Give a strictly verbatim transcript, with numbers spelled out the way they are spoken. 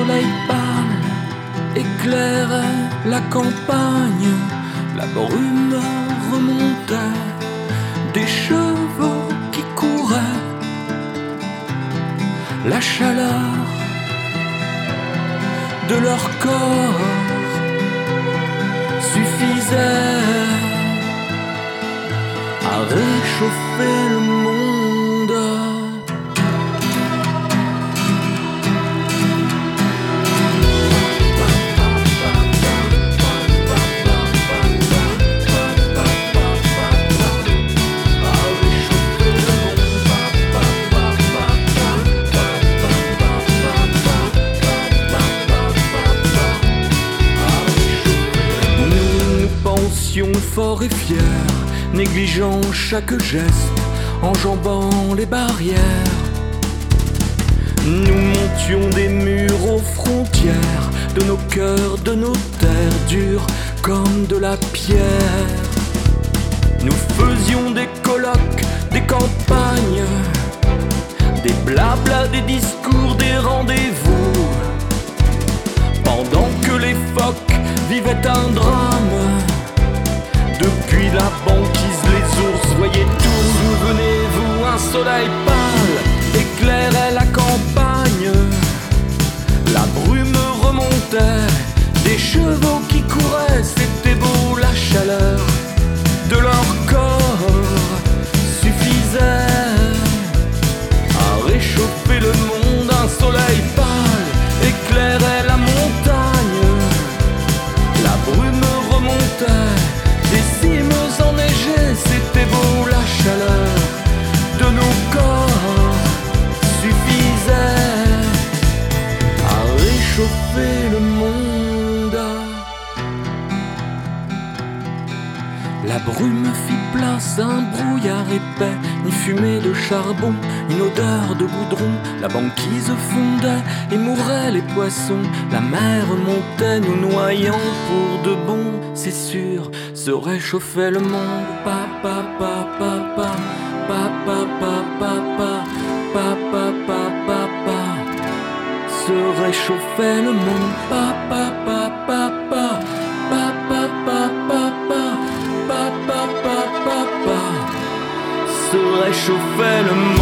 soleil pâle éclairait la campagne, la brume remontait des chevaux qui couraient, la chaleur de leur corps suffisait à réchauffer le monde. Fort et fier, négligeant chaque geste, enjambant les barrières. Nous montions des murs aux frontières de nos cœurs, de nos terres dures comme de la pierre. Nous faisions des colloques, des campagnes, des blablas, des discours, des rendez-vous, pendant que les phoques vivaient un drame. Depuis la banquise, les ours voyaient tout. Souvenez-vous, un soleil pâle éclairait la campagne, la brume remontait des chevaux qui couraient. C'était beau, la chaleur de leur corps suffisait à réchauffer le monde. Un soleil pâle éclairait la montagne, la brume remontait des cimes enneigées. C'était beau, la chaleur de nos corps suffisait à réchauffer le monde. La brume fit place à un brouillard épais, une fumée de charbon, une odeur de goudron. La banquise fondait et mouraient les poissons. La mer montait, nous noyant pour de bon. C'est sûr, se réchauffait le monde. Pa pa pa pa pa pa pa pa pa pa pa pa pa pa. Se réchauffait le monde. Pa pa pa pa pa pa pa pa pa pa pa pa pa pa pa. Se réchauffait le monde.